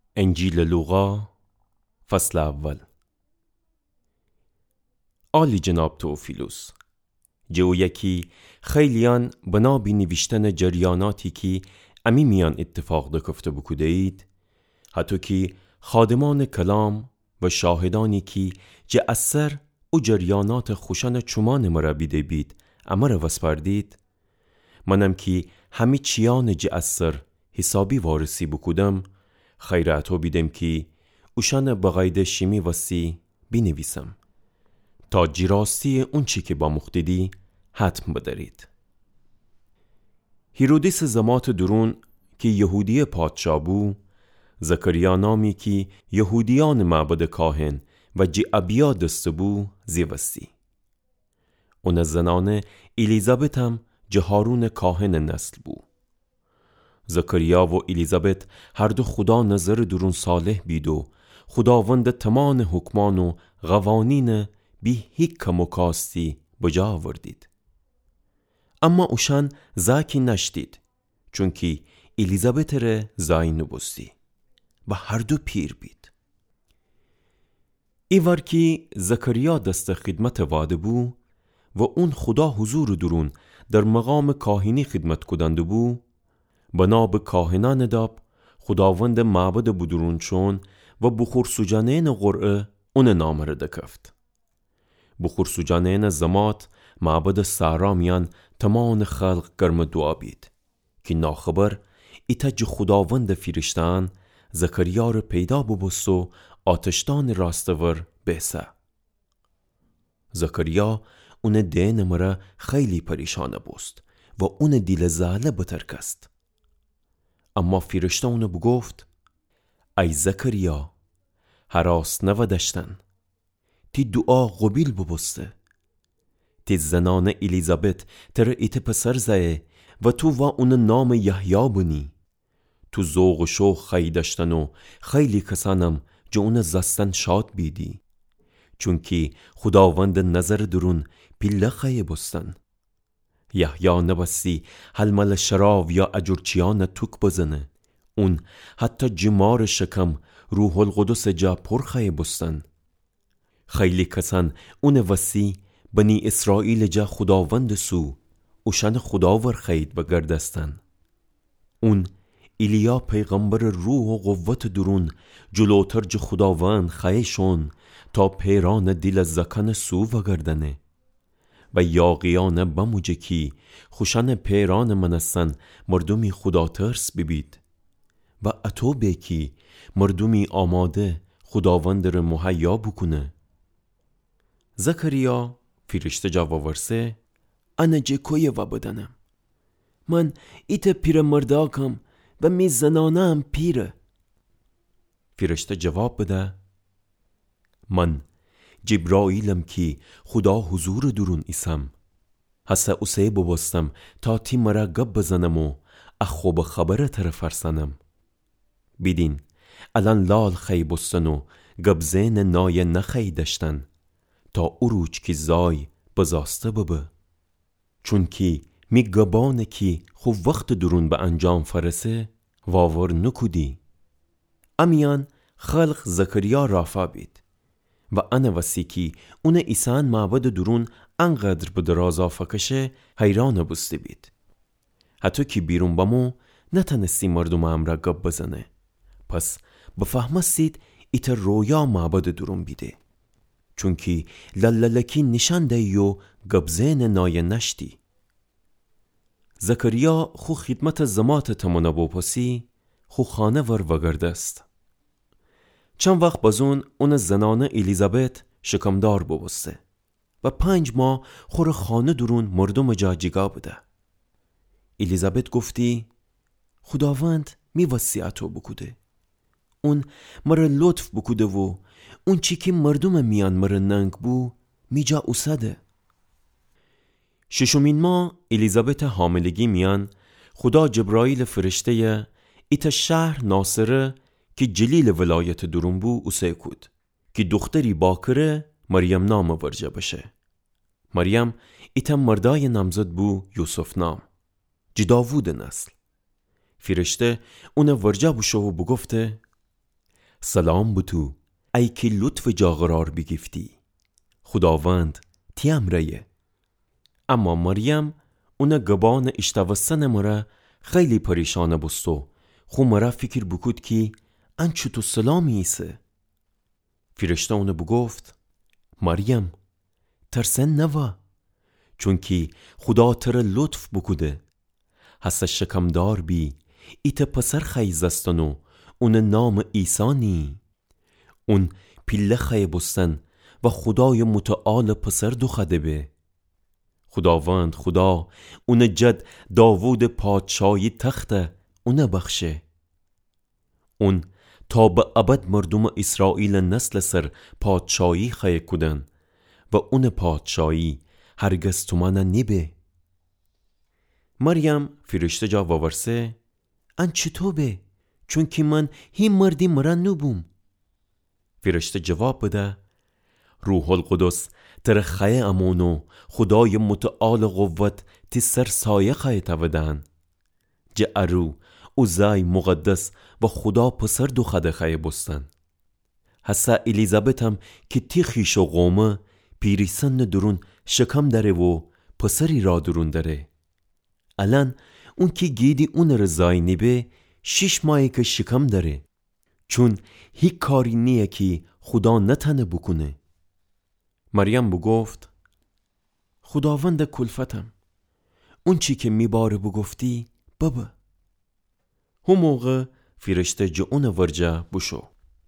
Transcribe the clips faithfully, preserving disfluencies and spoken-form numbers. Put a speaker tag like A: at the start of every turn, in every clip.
A: انجیل لوقا فصل اول. آلی جناب توفیلوس، جو یکی خیلیان بنا بی نوشتن جریاناتی که امی میان اتفاق دکفته بکوده اید، حتی که خادمان کلام و شاهدانی که جه اثر او جریانات خوشان چمان مرا بیده بید اما را وسپردید، منم که همی چیان جه اثر حسابی وارسی بکودم، خیراتو بیدم که اوشان بغاید شیمی وسی بینویسم تا جراستی اون چی که با مختدی حتم بدارید. هیرودیس زمات درون که یهودی پادشاه بو، زکریا نامی که یهودیان معبد کاهن و جی ابیا دست بو زیوستی. اون زنانه الیزابت هم جهارون کاهن نسل بو. زکریا و الیزابت هر دو خدا نظر درون صالح بید و خداوند تمام حکمان و قوانین بی هیچ کم و کاستی بجا آوردید. اما اوشان زاکی نشدید، چونکی الیزابت ره زای نبستی و هر دو پیر بید. ایوار که زکریا دست خدمت واده بو و اون خدا حضور درون در مقام کاهنی خدمت کدند بو، بنا به کاهنان داب خداوند معبد بودرون چون و بخور سوجانین قرعه اون نامره دکفت. بخور سوجانین زمات معبد سارامیان تمام خلق گرم دعا بید که ناخبر ایتج خداوند فیرشتان زکریا رو پیدا ببست و آتشتان راستور بسه. زکریا اون دین مره خیلی پریشانه بست و اون دیل زاله بترکست. اما فیرشته اونو بگفت: ای زکریا، هراس نودشتن، تی دعا قبیل ببسته، تی زنان الیزابت تر ایت پسر زه و تو و اون نام یحیی بنی. تو ذوق و شوق خیلی داشتن و خیلی کسانم جو اون زستن شاد بیدی، چونکی خداوند نظر درون پیله خیلی بستن. یحیی نبستی حلمل شراو یا اجرچیان توک بزنه، اون حتی جمار شکم روح القدس جا پر خیلی بستن. خیلی کسان اون وسی بنی اسرائیل جا خداوند سو اوشان خداور خید بگردستن. اون ایلیا پیغمبر روح و قوت درون جلوتر جا خداوند خیشون تا پیران دیل زکان سو وگردنه و یاقیان بموجه کی خوشن پیران منستن مردمی خدا ترس ببید و اتو بکی مردمی آماده خداوند رو مهیا بکنه. زکریا فیرشته جواب ورسه: انا جه کویه و بدنم، من ایت پیر مرداکم و می زنانه هم پیره. فیرشته جواب بده: من جبرائیلم که خدا حضور درون ایسم، حسه اوسه ببستم تا تی مرا گب بزنم و اخوب خبره طرف ارسنم. بیدین الان لال خی بستن و گبزین نای نخی داشتن تا اروج کی زای بزاسته ببه، چون کی می گبانه کی خوب وقت درون به انجام فرسه واور نکودی. امیان خلق زکریا رافا بید و انا وسی کی اون ایسان معبد درون انقدر به درازا فکشه حیران بسته بید، حتی که بیرون بامو نتنستی مردم امرا گب بزنه. پس بفهمستید ایت رویا معبد درون بیده، چونکی لللکی نشان دیو گبزین نای نشتی. زکریا خو خدمت زمات تمنا بوپسی خو خانه ور وگردست. چند وقت بازون اون زنانه الیزابت شکمدار ببسته و پنج ماه خور خانه درون مردم جا جگا بده. الیزابت گفتی: خداوند می وسیعتو بکوده، اون مره لطف بکوده و اون چی که مردم میان مره ننگ بو می جا اوسده. ششمین ماه الیزابت حاملگی میان خدا جبرائیل فرشته ایت شهر ناصره که جلیل ولایت درون بو اوسه کود که دختری باکره مریم نام ورجه بشه. مریم ایت مردای نامزد بو یوسف نام جی داوود نسل. فرشته اون ورجه بوشه و بگفته: سلام بتو ای که لطف جا قرار بگیفتی. خداوند تی امریه. اما مریم اون گبان اشتوستن مرا خیلی پریشانه بستو. خو مرا فکر بکود که ان چطور سلامی ایسه. فرشته اونه بگفت مریم ترسن نوا، چون که خدا تر لطف بکوده. هسته شکمدار بی ایت پسر خیزستنو اون نام ایسانی. اون پیله خی بستن و خدای متعال پسر دو خده به. خداوند خدا اون جد داوود پادشاهی تخته اون بخشه. اون تا به ابد مردم اسرائیل نسل سر پادشاهی خی کدن و اون پادشاهی هرگز تو من نیبه. مریم فرشته جا وورسه ان چطور به، چون که من هی مردی مرن نبوم. فرشته جواب بده روح القدس تر خیه امونو خدای متعال قوت تی سر سایه خیه تودن. جه ارو او زای مقدس و خدا پسر دو خده خیه بستن. حسا الیزابت هم که تی خیش و قومه پیری سن درون شکم داره و پسری را درون داره. الان اون که گیدی اون رضای نیبه شش ماهی که شکم داره، چون هی کاری نیه که خدا نتنه بکنه. مریم بگفت خداوند کلفتم، اون چی که میباره بگفتی بابا. هم موقع فرشته جه اون ورجه بشو.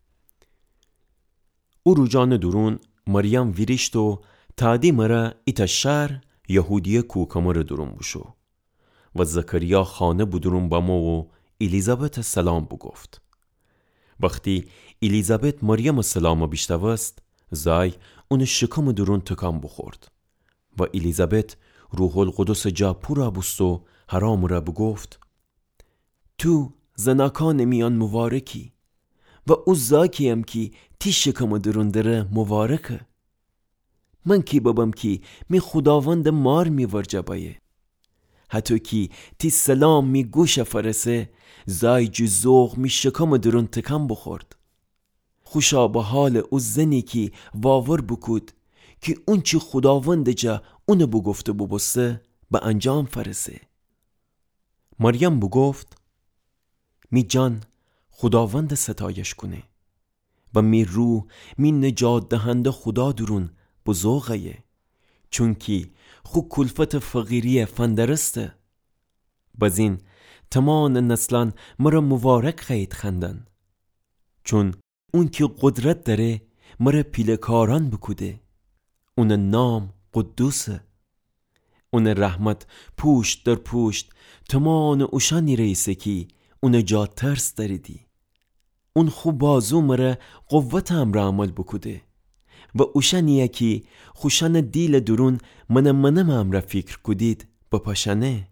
A: او رو جان درون مریم ویریشت و تعدی مرا ایتا شهر یهودی کوکمر درون بشو. و زکریا خانه بدرون بامو و الیزابت سلام بگفت. وقتی الیزابت مریم سلام بیشتوست، زای اون شکم درون تکام بخورد و الیزابت روح القدس جا پورا بست و حرام را بگفت تو زناکان میان مبارکی و او زاکی هم کی تی شکم درون داره مبارکه. من کی بابم کی می خداوند مار می ورجه بایه. حتی کی تی سلام می گوش فرسه زای جو زوغ می شکم درون تکم بخورد. خوشا به حال او زنی کی واور بکود که اون چی خداوند جا اونو بگفته ببسته به انجام فرسه. مریم بگفت می جان خداوند ستایش کنه و می روح می نجات دهنده خدا درون بزوغه، چون که خو کلفت فقیری فندرسته. بزین تمام نسلان مرا مبارک خید خندن، چون اون که قدرت داره مرا پیلکاران بکوده. اون نام قدوسه. اون رحمت پوشت در پوشت تمام اوشانی ریسه کی اون جا ترس داریدی. اون خوب بازو مرا قوت هم را عمل بکوده و اوشانیه کی خوشان دیل درون من منم هم را فکر کدید بپاشنه.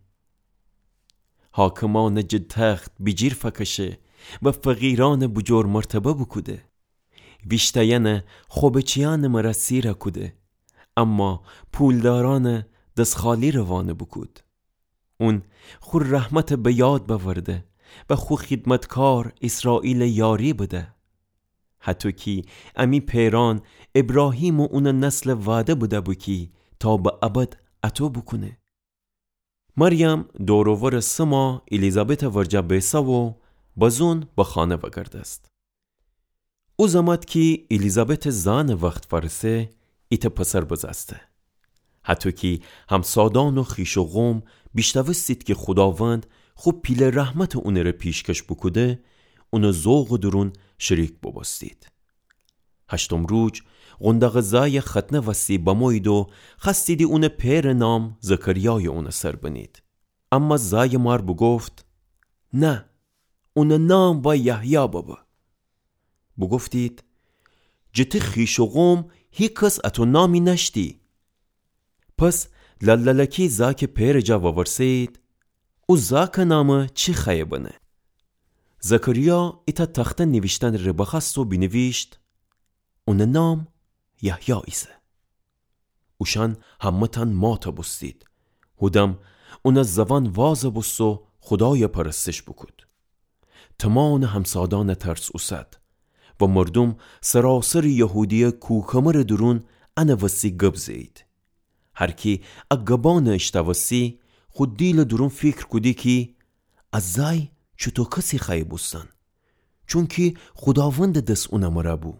A: حاکمان جد تخت بجیر فکشه و فقیران بجور مرتبه بکوده. ویشتاین خوبچیان مرا سیره کده، اما پولداران دست خالی روانه بکود. اون خور رحمت به یاد بورده و خو خدمتکار اسرائیل یاری بده. حتی کی امی پیران ابراهیم و اون نسل وعده بوده بو کی تا به ابد اتو بکنه. مریم دوروور سما الیزابت ورجه بیسا و بزون به خانه وگرده است. او زماد کی الیزابت زان وقت فرسه ایت پسر بزسته. حتی کی همسادان و خیش و غم بیشتوستید که خداوند خوب پیل رحمت اونه را پیشکش بکده، اونو زوغ درون شریک ببستید. هشتم روز غندق زای ختنه وسی بموید و خستیدی اون پیر نام زکریای اون سر بنید. اما زای مار بگفت نه، اون نام با یحیی بابا. بگفتید جت خیش و غم هی کس اتو نامی نشتی. پس لاللکی زاک پیر جا وورسید او زاک نامه چی خیبنه؟ زکریا ایتا تخت نوشتن رو بخست و بنویشت اون نام یحیی ایسه. اوشان همتن ماتا بستید. هدم اون زبان واز بست و خدای پرستش بکود. تمام همسادان ترس اوسد و مردم سراسر یهودیه کوکمر درون انا وسی گبزید. هر کی اگبان اشتوسی خود دیل درون فکر کدی کی از زای چطور کسی خیلی بستن، چون که خداوند دست اونه مرا بو.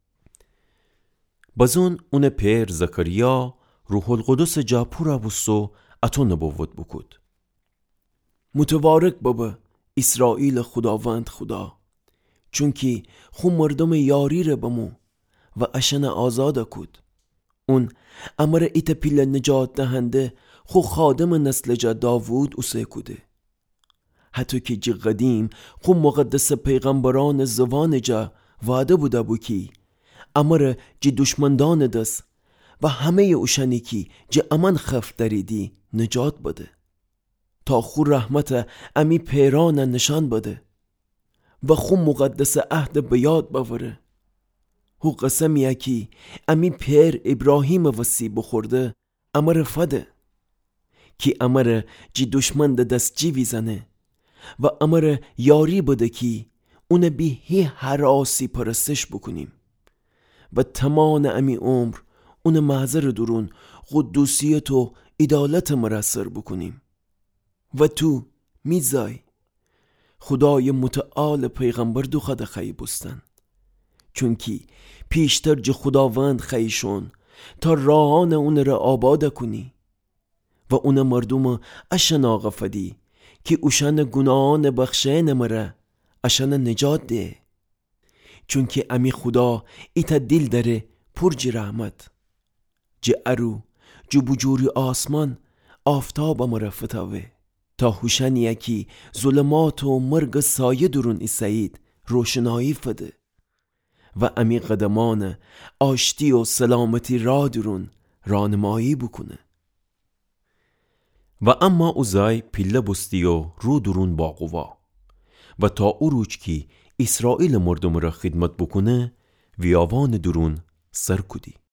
A: بازون اون پیر زکریا روح القدس جا پورا بستو اتو نبوت بکد. متبارک بابا اسرائیل خداوند خدا، چون که خو مردم یاری رو بمو و اشن آزاد کد. اون امر ایت پیل نجات دهنده خو خادم نسل جا داوود اسه کده. حتی که جی قدیم خو مقدس پیغمبران زوان جا وعده بوده بو کی امر جی دشمندان دست و همه اوشنی کی جی امان خف دریدی نجات بده، تا خو رحمت امی پیران نشان بده و خو مقدس عهد بیاد بوره. هو قسمیه کی امی پیر ابراهیم وسی بخورده امر فده کی امر جی دشمن دست جی ویزنه و امر یاری بده کی اون بی هی حراسی پرستش بکنیم و تمام امی عمر اون محضر درون قدوسیت و عدالت مرسر بکنیم. و تو میزای خدای متعال پیغمبر دو خدا خیلی بستن، چون کی پیشتر جه خداوند خیشون تا راهان اون را آباد کنی و اون مردم اشن آغفدی که اوشن گناهان بخشه نمره اشن نجات ده، چون که امی خدا ایتا دل داره پر جی رحمت جه ارو جو بجوری آسمان آفتاب امره فتاوه تا هوشن یکی ظلمات و مرگ سایه درون ایسایید روشنایی فده و امی قدمان آشتی و سلامتی را درون رانمایی بکنه. و اما اوزای پیله بستی و رو درون باقوا و تا او روچ کی اسرائیل مردم را خدمت بکنه ویاوان درون سر کدی.